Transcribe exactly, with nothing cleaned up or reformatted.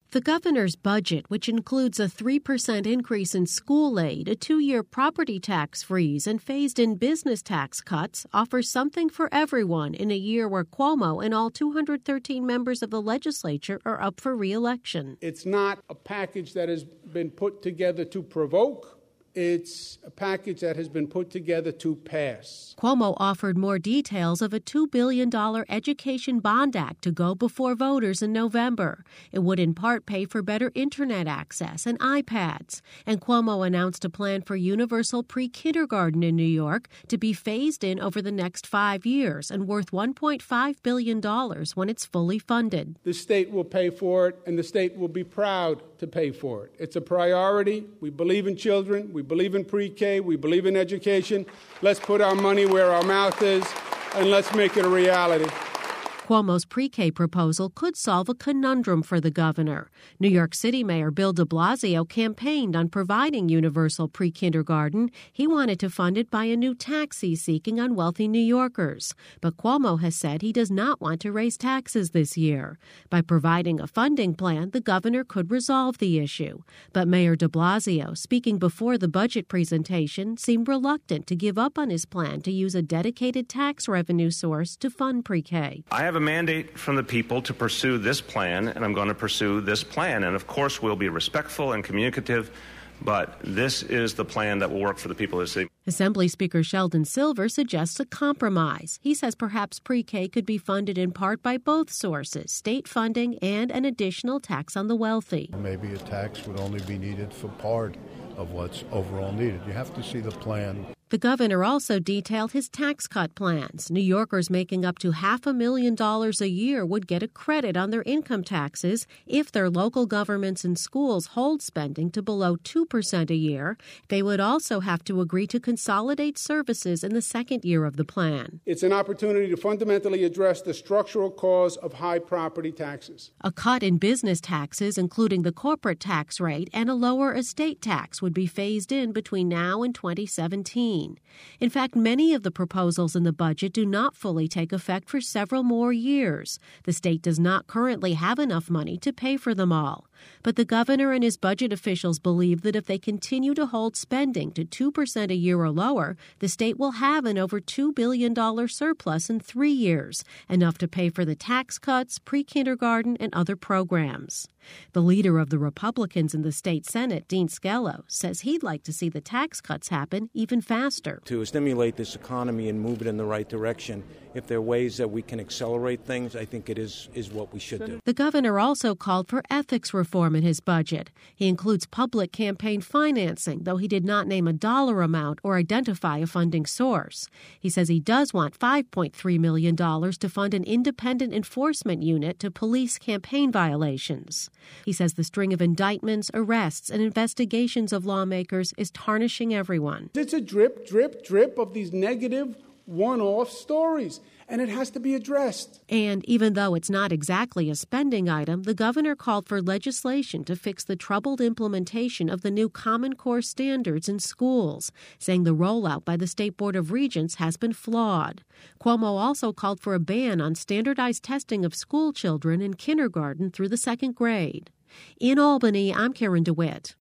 The governor's budget, which includes a three percent increase in school aid, a two-year property tax freeze, and phased-in business tax cuts, offers something for everyone in a year where Cuomo and all two hundred thirteen members of the legislature are up for re-election. It's not a package that has been put together to provoke. It's a package that has been put together to pass. Cuomo offered more details of a two billion dollars Education Bond Act to go before voters in November. It would in part pay for better Internet access and iPads. And Cuomo announced a plan for universal pre-kindergarten in New York to be phased in over the next five years and worth one point five billion dollars when it's fully funded. The state will pay for it, and the state will be proud to pay for it. It's a priority. We believe in children. We believe in pre-K. We believe in education. Let's put our money where our mouth is, and let's make it a reality. Cuomo's pre-K proposal could solve a conundrum for the governor. New York City Mayor Bill de Blasio campaigned on providing universal pre-kindergarten. He wanted to fund it by a new tax he's seeking on wealthy New Yorkers. But Cuomo has said he does not want to raise taxes this year. By providing a funding plan, the governor could resolve the issue. But Mayor de Blasio, speaking before the budget presentation, seemed reluctant to give up on his plan to use a dedicated tax revenue source to fund pre-K. I have a mandate from the people to pursue this plan, and I'm going to pursue this plan. And of course, we'll be respectful and communicative, but this is the plan that will work for the people of the city. Assembly Speaker Sheldon Silver suggests a compromise. He says perhaps pre-K could be funded in part by both sources, state funding and an additional tax on the wealthy. Maybe a tax would only be needed for part of what's overall needed. You have to see the plan. The governor also detailed his tax cut plans. New Yorkers making up to half a million dollars a year would get a credit on their income taxes if their local governments and schools hold spending to below two percent a year. They would also have to agree to consolidate services in the second year of the plan. It's an opportunity to fundamentally address the structural cause of high property taxes. A cut in business taxes, including the corporate tax rate, and a lower estate tax would be phased in between now and twenty seventeen. In fact, many of the proposals in the budget do not fully take effect for several more years. The state does not currently have enough money to pay for them all. But the governor and his budget officials believe that if they continue to hold spending to two percent a year or lower, the state will have an over two billion dollars surplus in three years, enough to pay for the tax cuts, pre-kindergarten, and other programs. The leader of the Republicans in the state Senate, Dean Scello, says he'd like to see the tax cuts happen even faster. To stimulate this economy and move it in the right direction, if there are ways that we can accelerate things, I think it is, is what we should do. The governor also called for ethics reform in his budget. He includes public campaign financing, though he did not name a dollar amount or identify a funding source. He says he does want five point three million dollars to fund an independent enforcement unit to police campaign violations. He says the string of indictments, arrests, and investigations of lawmakers is tarnishing everyone. It's a drip, drip, drip of these negative one-off stories, and it has to be addressed. And even though it's not exactly a spending item, the governor called for legislation to fix the troubled implementation of the new Common Core standards in schools, saying the rollout by the State Board of Regents has been flawed. Cuomo also called for a ban on standardized testing of school children in kindergarten through the second grade. In Albany, I'm Karen DeWitt.